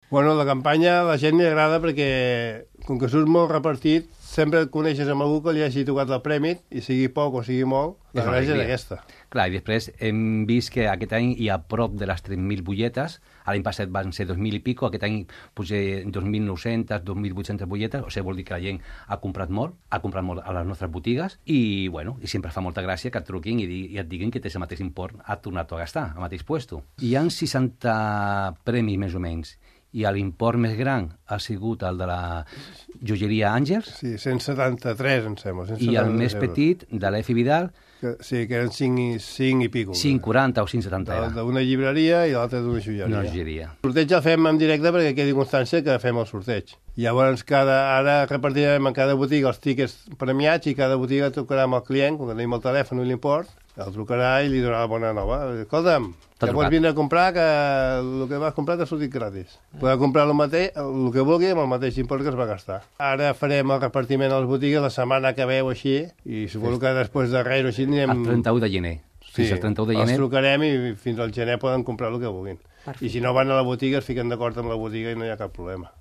Bueno, la campanya a la gent li agrada perquè, com que surt molt repartit, sempre et coneixes amb algú que li hagi tocat el premi, i sigui poc o sigui molt, la gràcia és aquesta. Clar, i després hem vist que aquest any hi ha prop de les 3.000 butlletes, l'any passat van ser 2.000 i pico, aquest any potser 2.900, 2.800 butlletes, o sigui, vol dir que la gent ha comprat molt a les nostres botigues, i, bueno, i sempre fa molta gràcia que et truquin i et diguin que tens el mateix import, has tornat a gastar, al mateix puesto. Hi ha 60 premis, més o menys, i l'import més gran ha sigut el de la joieria Àngels. Sí, 173, em sembla. 173 I el més petit, de l'Efi Vidal. Sí, que eren 5 i pico. 5,40 o 5,70 era. D'una llibreria i l'altra d'una joieria. Una joieria. El sorteig el fem en directe perquè quedi constància que fem el sorteig. Llavors, ara repartirem en cada botiga els tíquets premiats i cada botiga trucarà amb el client, quan tenim el telèfon i l'import, el trucarà i li donarà la bona nova. Escolta'm, que pots vindre a comprar, que el que vas comprar t'ha sortit gratis. Podeu comprar el que vulgui amb el mateix import que es va gastar. Ara farem el repartiment a les botigues la setmana que veu així, i suposo que després de res o així anirem... El 31 de gener. Fins al 31 de gener. Els trucarem i fins al gener poden comprar el que vulguin. Perfecte. I si no van a la botiga es fiquen d'acord amb la botiga i no hi ha cap problema.